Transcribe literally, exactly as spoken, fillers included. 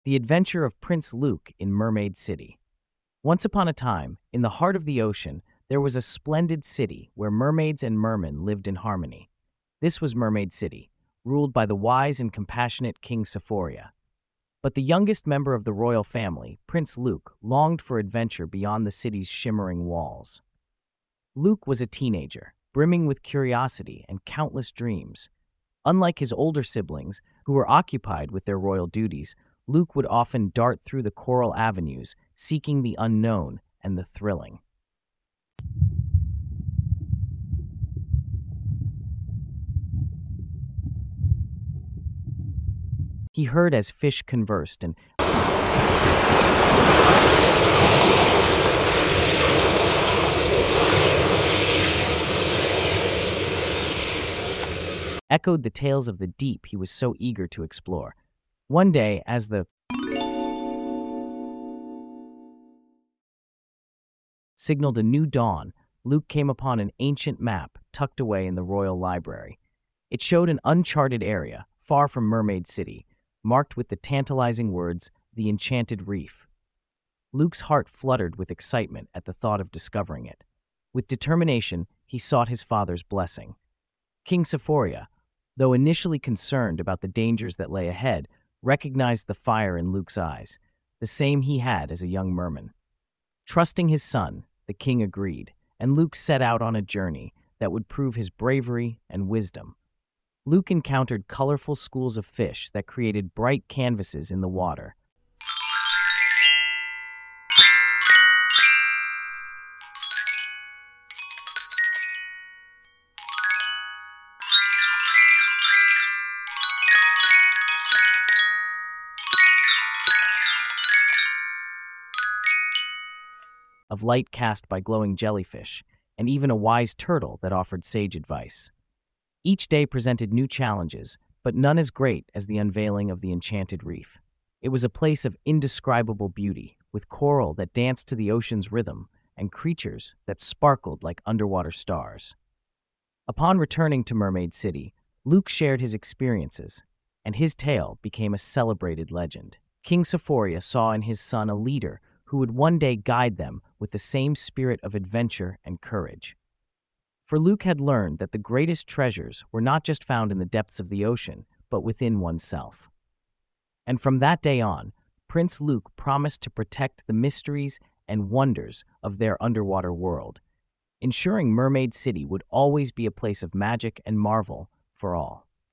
The Adventure of Prince Luke in Mermaid City. Once upon a time, in the heart of the ocean, there was a splendid city where mermaids and mermen lived in harmony. This was Mermaid City, ruled by the wise and compassionate King Sephoria. But the youngest member of the royal family, Prince Luke, longed for adventure beyond the city's shimmering walls. Luke was a teenager, brimming with curiosity and countless dreams. Unlike his older siblings, who were occupied with their royal duties, Luke would often dart through the coral avenues, seeking the unknown and the thrilling. He heard as fish conversed and echoed the tales of the deep he was so eager to explore. One day, as the signaled a new dawn, Luke came upon an ancient map tucked away in the royal library. It showed an uncharted area, far from Mermaid City, marked with the tantalizing words, "The Enchanted Reef." Luke's heart fluttered with excitement at the thought of discovering it. With determination, he sought his father's blessing. King Sephoria, though initially concerned about the dangers that lay ahead, recognized the fire in Luke's eyes, the same he had as a young merman. Trusting his son, the king agreed, and Luke set out on a journey that would prove his bravery and wisdom. Luke encountered colorful schools of fish that created bright canvases in the water. Of light cast by glowing jellyfish, and even a wise turtle that offered sage advice. Each day presented new challenges, but none as great as the unveiling of the Enchanted Reef. It was a place of indescribable beauty, with coral that danced to the ocean's rhythm and creatures that sparkled like underwater stars. Upon returning to Mermaid City, Luke shared his experiences, and his tale became a celebrated legend. King Sephoria saw in his son a leader who would one day guide them with the same spirit of adventure and courage. For Luke had learned that the greatest treasures were not just found in the depths of the ocean, but within oneself. And from that day on, Prince Luke promised to protect the mysteries and wonders of their underwater world, ensuring Mermaid City would always be a place of magic and marvel for all.